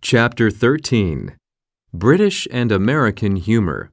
Chapter 13. British and American Humor.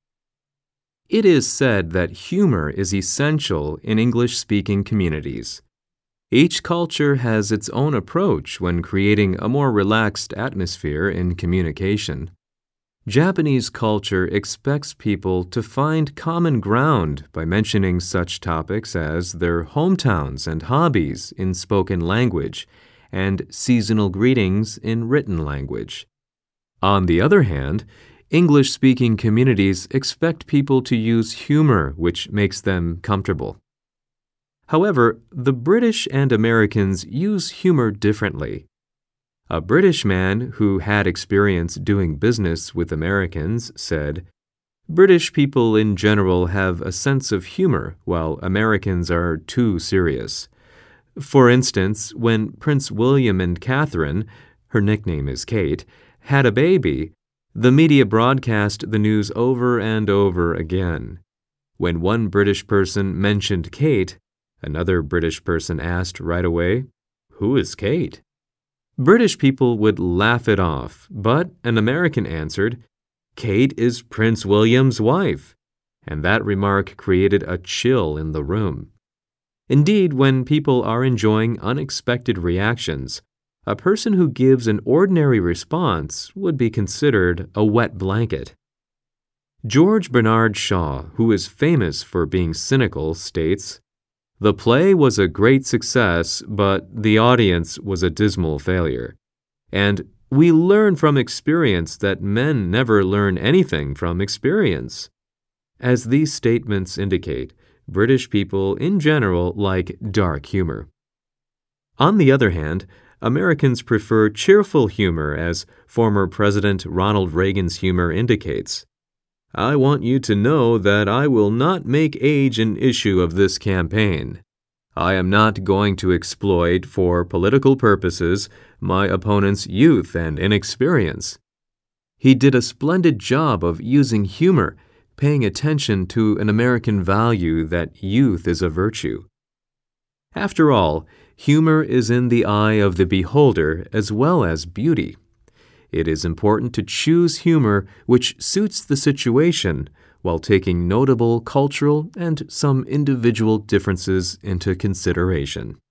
It is said that humor is essential in English-speaking communities. Each culture has its own approach when creating a more relaxed atmosphere in communication. Japanese culture expects people to find common ground by mentioning such topics as their hometowns and hobbies in spoken language and seasonal greetings in written language. On the other hand, English-speaking communities expect people to use humor which makes them comfortable. However, the British and Americans use humor differently. A British man who had experience doing business with Americans said, "British people in general have a sense of humor, while Americans are too serious." For instance, when Prince William and Catherine, her nickname is Kate, had a baby, the media broadcast the news over and over again. When one British person mentioned Kate, another British person asked right away, "Who is Kate?" British people would laugh it off, but an American answered, "Kate is Prince William's wife," and that remark created a chill in the room. Indeed, when people are enjoying unexpected reactions, a person who gives an ordinary response would be considered a wet blanket. George Bernard Shaw, who is famous for being cynical, states, "The play was a great success, but the audience was a dismal failure." And we learn from experience that men never learn anything from experience. As these statements indicate, British people in general like dark humor. On the other hand, Americans prefer cheerful humor, as former President Ronald Reagan's humor indicates. "I want you to know that I will not make age an issue of this campaign. I am not going to exploit, for political purposes, my opponent's youth and inexperience." He did a splendid job of using humor, paying attention to an American value that youth is a virtue. After all, humor is in the eye of the beholder as well as beauty. It is important to choose humor which suits the situation while taking notable cultural and some individual differences into consideration.